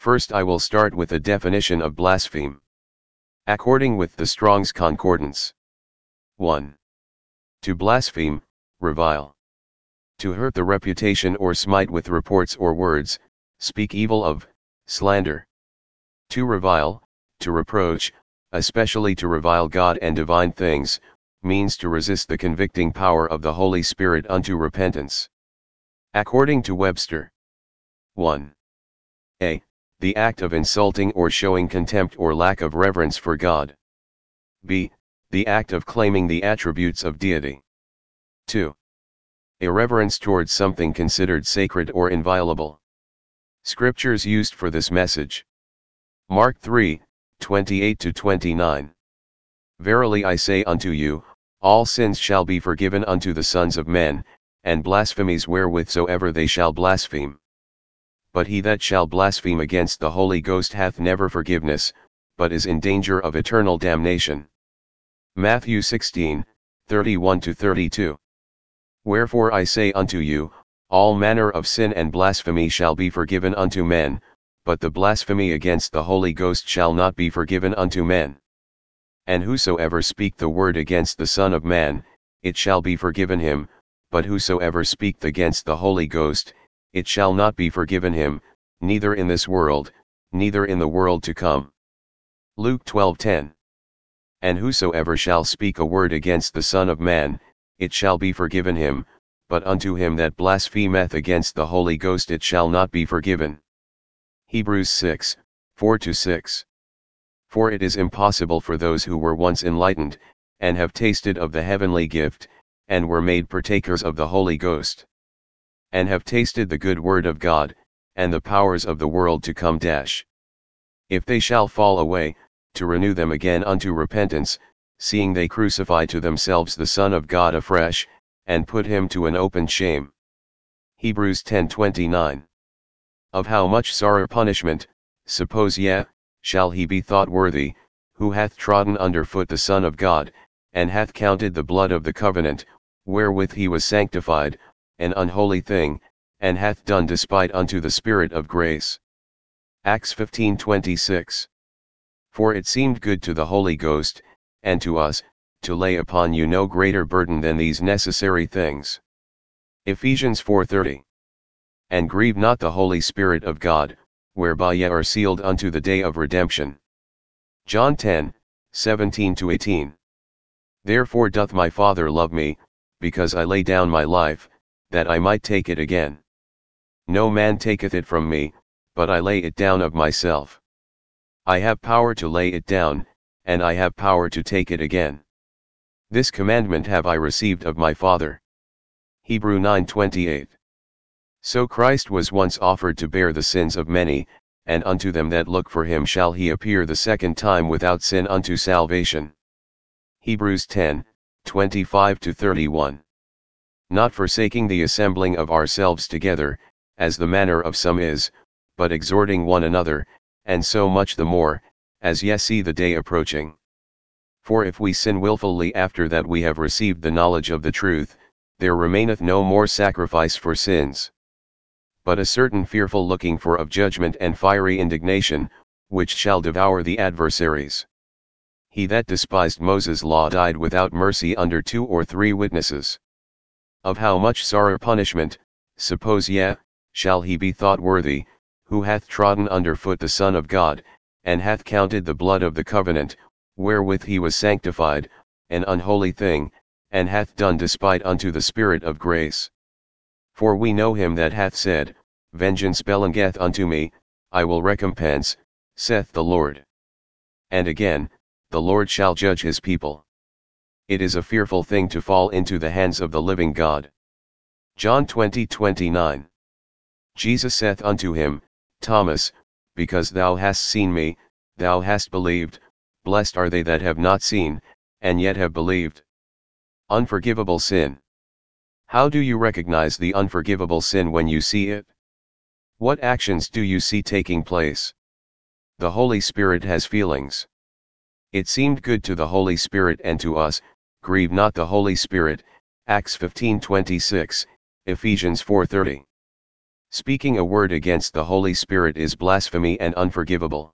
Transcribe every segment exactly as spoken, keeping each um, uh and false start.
First I will start with a definition of blaspheme. According with the Strong's Concordance. one. To blaspheme, revile. To hurt the reputation or smite with reports or words, speak evil of, slander. To revile, to reproach, especially to revile God and divine things, means to resist the convicting power of the Holy Spirit unto repentance. According to Webster. one. A. The act of insulting or showing contempt or lack of reverence for God. B. The act of claiming the attributes of deity. two. Irreverence towards something considered sacred or inviolable. Scriptures used for this message. Mark three, twenty-eight to twenty-nine. Verily I say unto you, all sins shall be forgiven unto the sons of men, and blasphemies wherewith soever they shall blaspheme. But he that shall blaspheme against the Holy Ghost hath never forgiveness, but is in danger of eternal damnation. Matthew sixteen, thirty-one to thirty-two. Wherefore I say unto you, all manner of sin and blasphemy shall be forgiven unto men, but the blasphemy against the Holy Ghost shall not be forgiven unto men. And whosoever speak the word against the Son of Man, it shall be forgiven him, but whosoever speak against the Holy Ghost, it shall not be forgiven him, neither in this world, neither in the world to come. Luke twelve ten. And whosoever shall speak a word against the Son of Man, it shall be forgiven him, but unto him that blasphemeth against the Holy Ghost it shall not be forgiven. Hebrews six, four to six. For it is impossible for those who were once enlightened, and have tasted of the heavenly gift, and were made partakers of the Holy Ghost, and have tasted the good word of God, and the powers of the world to come dash. If they shall fall away, to renew them again unto repentance, seeing they crucify to themselves the Son of God afresh, and put him to an open shame. Hebrews ten twenty-nine. Of how much sorrow punishment, suppose ye, shall he be thought worthy, who hath trodden under foot the Son of God, and hath counted the blood of the covenant, wherewith he was sanctified, an unholy thing, and hath done despite unto the Spirit of grace. Acts fifteen twenty-six. For it seemed good to the Holy Ghost, and to us, to lay upon you no greater burden than these necessary things. Ephesians four thirty. And grieve not the Holy Spirit of God, whereby ye are sealed unto the day of redemption. John ten, seventeen to eighteen. Therefore doth my Father love me, because I lay down my life, that I might take it again. No man taketh it from me, but I lay it down of myself. I have power to lay it down, and I have power to take it again. This commandment have I received of my Father. Hebrew nine twenty-eight. So Christ was once offered to bear the sins of many, and unto them that look for him shall he appear the second time without sin unto salvation. Hebrews ten, twenty-five to thirty-one. Not forsaking the assembling of ourselves together, as the manner of some is, but exhorting one another, and so much the more, as ye see the day approaching. For if we sin wilfully after that we have received the knowledge of the truth, there remaineth no more sacrifice for sins, but a certain fearful looking for of judgment and fiery indignation, which shall devour the adversaries. He that despised Moses' law died without mercy under two or three witnesses. Of how much sorrow punishment, suppose ye, shall he be thought worthy, who hath trodden under foot the Son of God, and hath counted the blood of the covenant, wherewith he was sanctified, an unholy thing, and hath done despite unto the Spirit of grace. For we know him that hath said, Vengeance belongeth unto me, I will recompense, saith the Lord. And again, the Lord shall judge his people. It is a fearful thing to fall into the hands of the living God. John twenty twenty-nine. Jesus saith unto him, Thomas, because thou hast seen me, thou hast believed. Blessed are they that have not seen, and yet have believed. Unforgivable sin. How do you recognize the unforgivable sin when you see it? What actions do you see taking place? The Holy Spirit has feelings. It seemed good to the Holy Spirit and to us, grieve not the Holy Spirit, Acts fifteen twenty-six, Ephesians four thirty. Speaking a word against the Holy Spirit is blasphemy and unforgivable.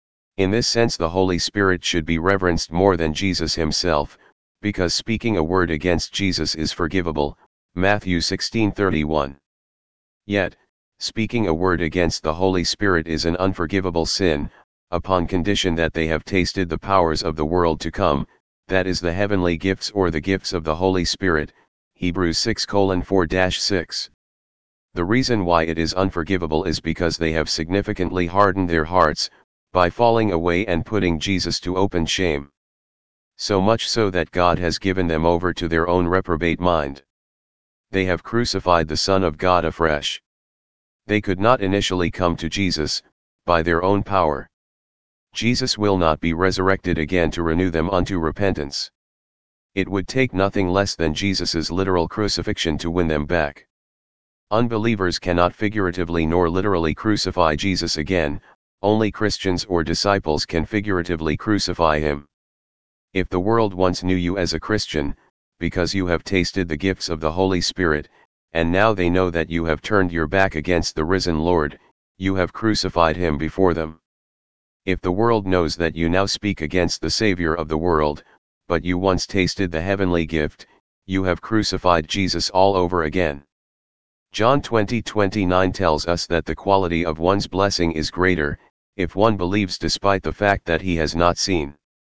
In this sense the Holy Spirit should be reverenced more than Jesus himself, because speaking a word against Jesus is forgivable, Matthew sixteen thirty-one. Yet, speaking a word against the Holy Spirit is an unforgivable sin, upon condition that they have tasted the powers of the world to come, that is the heavenly gifts or the gifts of the Holy Spirit, Hebrews six four six. The reason why it is unforgivable is because they have significantly hardened their hearts, by falling away and putting Jesus to open shame. So much so that God has given them over to their own reprobate mind. They have crucified the Son of God afresh. They could not initially come to Jesus, by their own power. Jesus will not be resurrected again to renew them unto repentance. It would take nothing less than Jesus' literal crucifixion to win them back. Unbelievers cannot figuratively nor literally crucify Jesus again, only Christians or disciples can figuratively crucify him. If the world once knew you as a Christian, because you have tasted the gifts of the Holy Spirit, and now they know that you have turned your back against the risen Lord, you have crucified him before them. If the world knows that you now speak against the Savior of the world, but you once tasted the heavenly gift, you have crucified Jesus all over again. John twenty twenty-nine tells us that the quality of one's blessing is greater, if one believes despite the fact that he has not seen.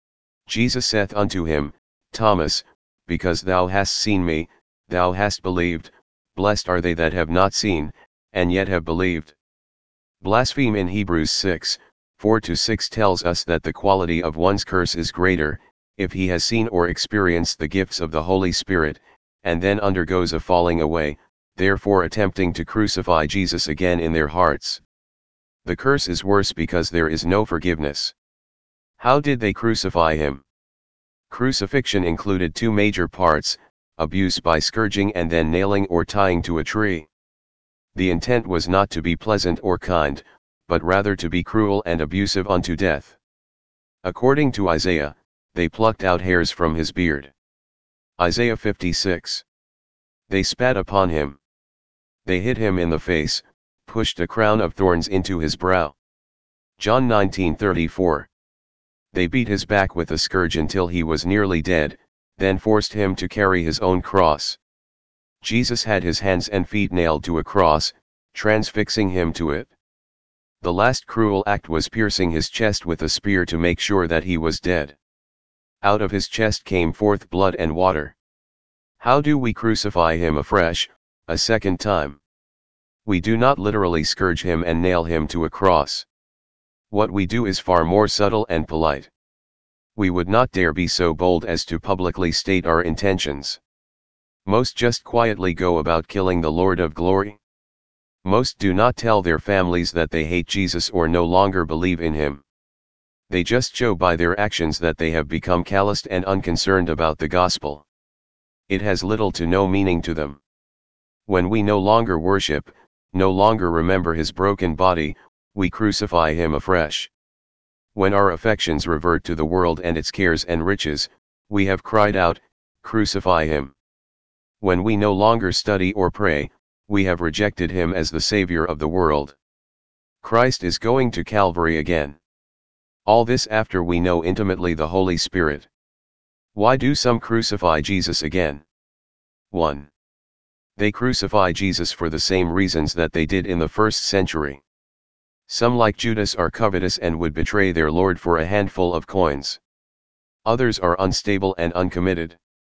Jesus saith unto him, Thomas, because thou hast seen me, thou hast believed, blessed are they that have not seen, and yet have believed. Blaspheme in Hebrews six, four to six tells us that the quality of one's curse is greater, if he has seen or experienced the gifts of the Holy Spirit, and then undergoes a falling away, therefore attempting to crucify Jesus again in their hearts. The curse is worse because there is no forgiveness. How did they crucify him? Crucifixion included two major parts, abuse by scourging and then nailing or tying to a tree. The intent was not to be pleasant or kind, but rather to be cruel and abusive unto death. According to Isaiah, they plucked out hairs from his beard. Isaiah fifty-six. They spat upon him. They hit him in the face, pushed a crown of thorns into his brow. John nineteen thirty-four. They beat his back with a scourge until he was nearly dead, then forced him to carry his own cross. Jesus had his hands and feet nailed to a cross, transfixing him to it. The last cruel act was piercing his chest with a spear to make sure that he was dead. Out of his chest came forth blood and water. How do we crucify him afresh, a second time? We do not literally scourge him and nail him to a cross. What we do is far more subtle and polite. We would not dare be so bold as to publicly state our intentions. Most just quietly go about killing the Lord of glory. Most do not tell their families that they hate Jesus or no longer believe in him. They just show by their actions that they have become calloused and unconcerned about the gospel. It has little to no meaning to them. When we no longer worship, no longer remember his broken body, we crucify him afresh. When our affections revert to the world and its cares and riches, we have cried out, crucify him. When we no longer study or pray, we have rejected him as the Savior of the world. Christ is going to Calvary again. All this after we know intimately the Holy Spirit. Why do some crucify Jesus again? one. They crucify Jesus for the same reasons that they did in the first century. Some like Judas are covetous and would betray their Lord for a handful of coins. Others are unstable and uncommitted.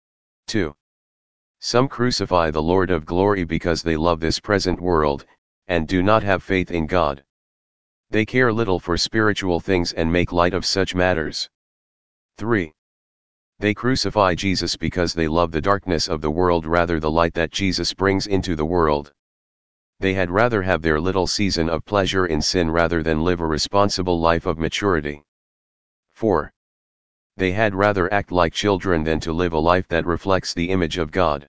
two. Some crucify the Lord of glory because they love this present world, and do not have faith in God. They care little for spiritual things and make light of such matters. three. They crucify Jesus because they love the darkness of the world rather the light that Jesus brings into the world. They had rather have their little season of pleasure in sin rather than live a responsible life of maturity. four. They had rather act like children than to live a life that reflects the image of God.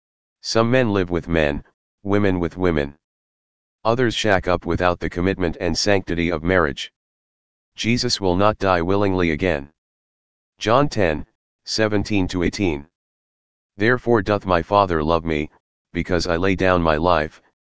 Some men live with men, women with women. Others shack up without the commitment and sanctity of marriage. Jesus will not die willingly again. John ten, seventeen to eighteen. Therefore doth my Father love me, because I lay down my life,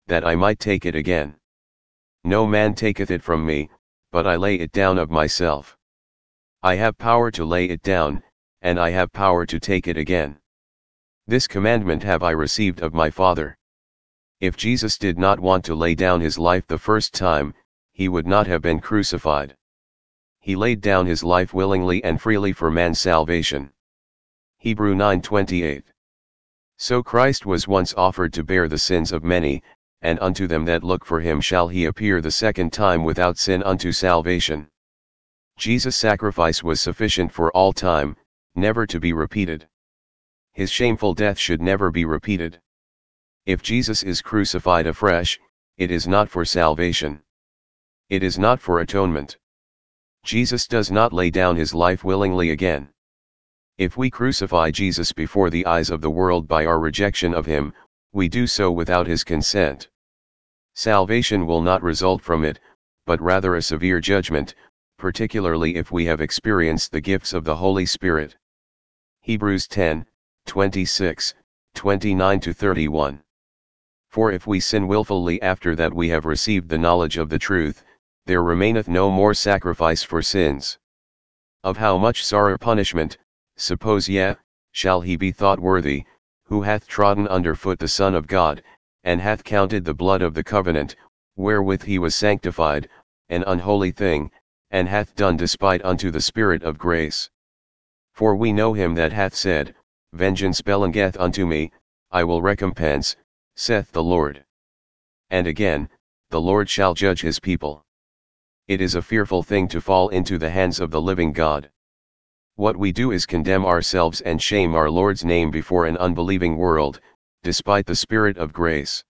that I might take it again. No man taketh it from me, but I lay it down of myself. I have power to lay it down, and I have power to take it again. This commandment have I received of my Father. If Jesus did not want to lay down his life the first time, he would not have been crucified. He laid down his life willingly and freely for man's salvation. Hebrews nine twenty-eight. So Christ was once offered to bear the sins of many, and unto them that look for him shall he appear the second time without sin unto salvation. Jesus' sacrifice was sufficient for all time, never to be repeated. His shameful death should never be repeated. If Jesus is crucified afresh, it is not for salvation. It is not for atonement. Jesus does not lay down his life willingly again. If we crucify Jesus before the eyes of the world by our rejection of him, we do so without his consent. Salvation will not result from it, but rather a severe judgment, particularly if we have experienced the gifts of the Holy Spirit. Hebrews ten, twenty-six, twenty-nine to thirty-one. For if we sin wilfully after that we have received the knowledge of the truth, there remaineth no more sacrifice for sins. Of how much sorrow punishment, suppose ye, shall he be thought worthy, who hath trodden under foot the Son of God, and hath counted the blood of the covenant, wherewith he was sanctified, an unholy thing, and hath done despite unto the Spirit of grace. For we know him that hath said, Vengeance belongeth unto me, I will recompense, saith the Lord. And again, the Lord shall judge his people. It is a fearful thing to fall into the hands of the living God. What we do is condemn ourselves and shame our Lord's name before an unbelieving world, despite the Spirit of grace.